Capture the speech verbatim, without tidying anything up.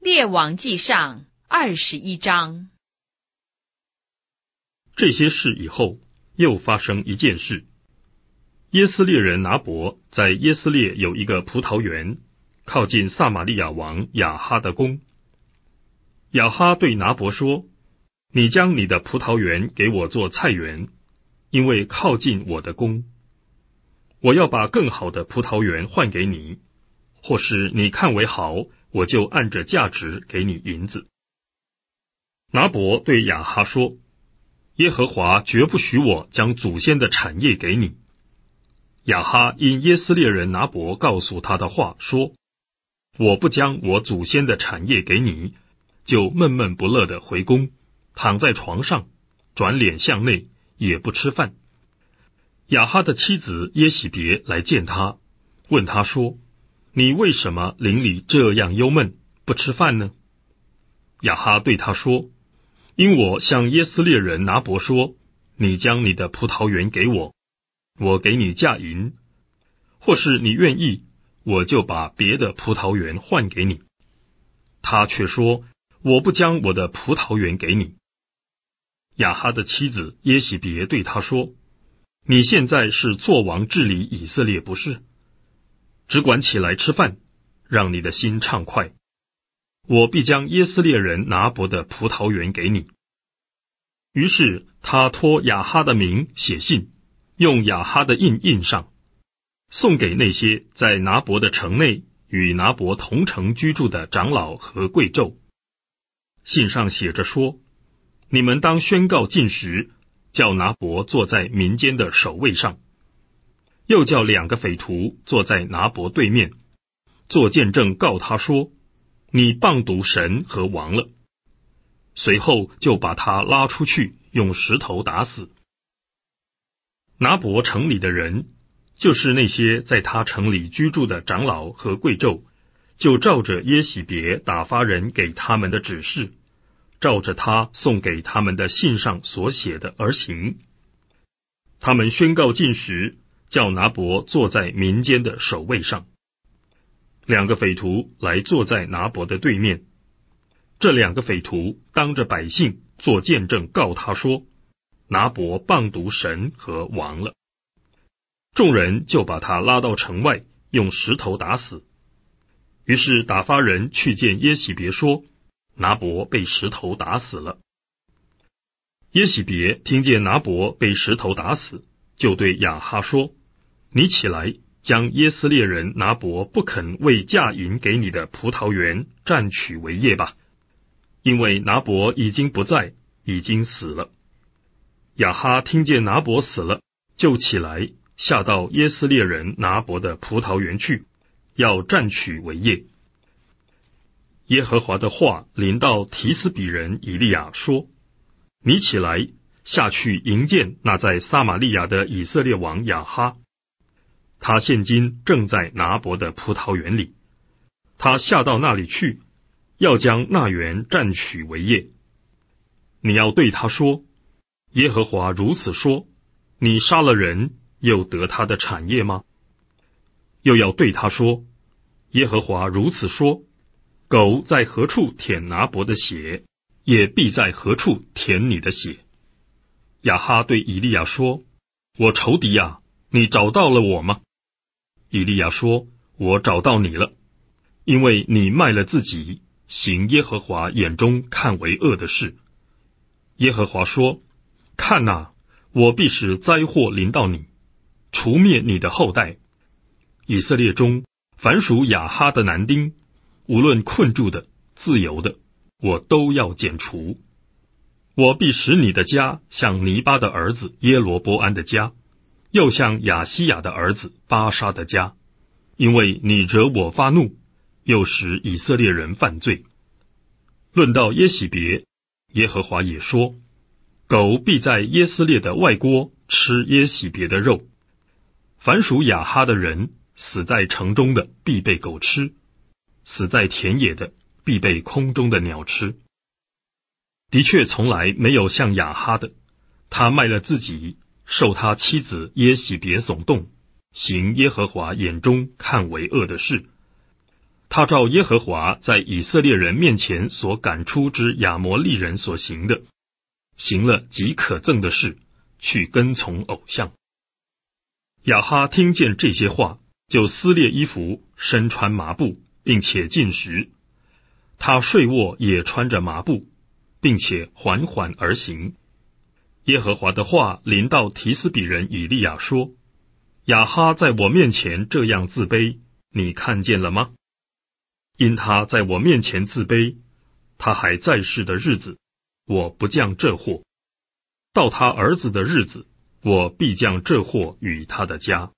列王纪上二十一章。 这些事以后，又发生一件事。耶斯列人拿伯在耶斯列有一个葡萄园，靠近撒玛利亚王亚哈的宫。亚哈对拿伯说：你将你的葡萄园给我做菜园，因为靠近我的宫。我要把更好的葡萄园换给你，或是你看为好，我就按着价值给你银子。拿伯对亚哈说：耶和华绝不许我将祖先的产业给你。亚哈因耶斯列人拿伯告诉他的话说：我不将我祖先的产业给你，就闷闷不乐地回宫，躺在床上，转脸向内，也不吃饭。亚哈的妻子耶喜别来见他，问他说：你为什么邻里这样忧闷，不吃饭呢？亚哈对他说：因我向耶斯列人拿伯说，你将你的葡萄园给我，我给你价银，或是你愿意，我就把别的葡萄园换给你。他却说：我不将我的葡萄园给你。亚哈的妻子耶喜别对他说：你现在是作王治理以色列不是？只管起来吃饭，让你的心畅快。我必将耶斯列人拿伯的葡萄园给你。于是他托亚哈的名写信，用亚哈的印印上，送给那些在拿伯的城内与拿伯同城居住的长老和贵胄。信上写着说：你们当宣告禁食，叫拿伯坐在民间的首位上，又叫两个匪徒坐在拿伯对面，做见证告他说：你谤读神和王了。随后就把他拉出去，用石头打死。拿伯城里的人，就是那些在他城里居住的长老和贵胄，就照着耶喜别打发人给他们的指示，照着他送给他们的信上所写的而行。他们宣告禁食，叫拿伯坐在民间的首位上。两个匪徒来坐在拿伯的对面，这两个匪徒当着百姓做见证告他说：拿伯谤读神和王了。众人就把他拉到城外，用石头打死。于是打发人去见耶喜别说：拿伯被石头打死了。耶喜别听见拿伯被石头打死，就对亚哈说：你起来，将耶斯列人拿伯不肯为价银给你的葡萄园占取为业吧，因为拿伯已经不在，已经死了。亚哈听见拿伯死了，就起来下到耶斯列人拿伯的葡萄园去，要占取为业。耶和华的话临到提斯比人以利亚说：你起来下去迎见那在撒玛利亚的以色列王亚哈，他现今正在拿伯的葡萄园里，他下到那里去，要将那园占取为业。你要对他说：耶和华如此说，你杀了人，又得他的产业吗？又要对他说：耶和华如此说，狗在何处舔拿伯的血，也必在何处舔你的血。亚哈对以利亚说：我仇敌啊，你找到了我吗？以利亚说：我找到你了，因为你卖了自己，行耶和华眼中看为恶的事。耶和华说：看哪，我必使灾祸临到你，除灭你的后代。以色列中凡属亚哈的男丁，无论困住的、自由的，我都要剪除。我必使你的家像尼巴的儿子耶罗波安的家，又像亚西亚的儿子巴沙的家，因为你惹我发怒，又使以色列人犯罪。论到耶喜别，耶和华也说：狗必在耶斯列的外郭吃耶喜别的肉。凡属亚哈的人，死在城中的必被狗吃，死在田野的必被空中的鸟吃。的确从来没有像亚哈的，他卖了自己，受他妻子耶喜别耸动，行耶和华眼中看为恶的事。 他照耶和华在以色列人面前所赶出之亚摩利人所行的，行了极可憎的事，去跟从偶像。亚哈听见这些话，就撕裂衣服，身穿麻布，并且进食。他睡卧也穿着麻布，并且缓缓而行。耶和华的话临到提斯比人以利亚说：亚哈在我面前这样自卑，你看见了吗？因他在我面前自卑，他还在世的日子，我不降这祸；到他儿子的日子，我必降这祸与他的家。